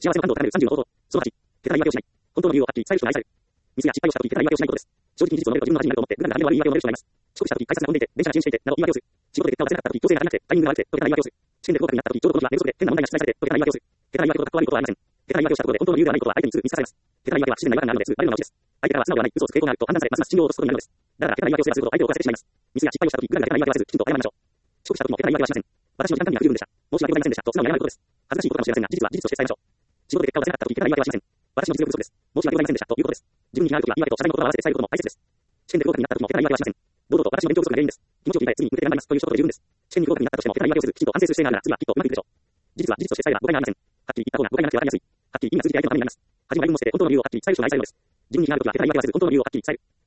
幸せの感度を高める30の方法。その8、手伝い言い訳をしない。本当の理由をはっきり伝える人が愛される。ミスや失敗をしたとき手伝い言い訳をしないことです。正直に事実を述べると自分の恥になると思って無駄な悪い言い訳を述べる人がいます。遅刻したとき改札が混んでいて、電車が遅延していて、など言い訳をする。仕事で結果を出せなかったとき、強制が足りなくて、タイミングが悪くて、と手伝い言い訳をする。試験で不合格になったとき、ちょうどこの日は寝不足で変な問題が出題されて、と手伝い言い訳をする。手伝い言い訳とかっこ悪いことはありません。手伝い言い訳をしたところで本当の理由ではないことは相手に見透かされます。手伝い言い訳は不自然な違和感があるのですぐバレるのがうちです。相手からは素直ではない、嘘をつく傾向があると判断され、ますます信用を落とすことになるのです。だから手伝い言い訳をすればするほど相手を犯してしまいます。ミスや失敗をしたとき、ぐだぐだ手伝い言い訳はせず、きちんと謝りましょう。遅刻したときも手伝い言い訳はしません。私の時間管理が不十分でした。申し訳ございませんでした。と素直に謝ることです。恥ずかしいことかもしれませんが、事実は事実として伝えましょう。仕事で結果を出せなかったとき、手伝い言い訳はしません。私の実力不足です。申し訳ございませんでした。ということです。自分に非があるときは言い訳と謝罪の言葉を合わせて伝えることも大切です。試験で不合格になったときも手伝い言い訳はしません。堂々と私の勉強不足が原因です。気持ちを切り替え、次に向けて頑張ります。という一言で十分です。試験に不合格になったとしても手伝い言い訳をする。きちんと反省する姿勢があるなら次はきっとうまくいくでしょう。事実は事実として伝えれば誤解がありません。はっきり言った方が誤解がなくて分かりやすい。はっきり意味が通じて相手のためになります。恥も愛分も捨てて本当の理由をはっきり伝える人が愛されるのです。自分に非があるときは手伝い言い訳はせず、本当の理由をはっきり伝える。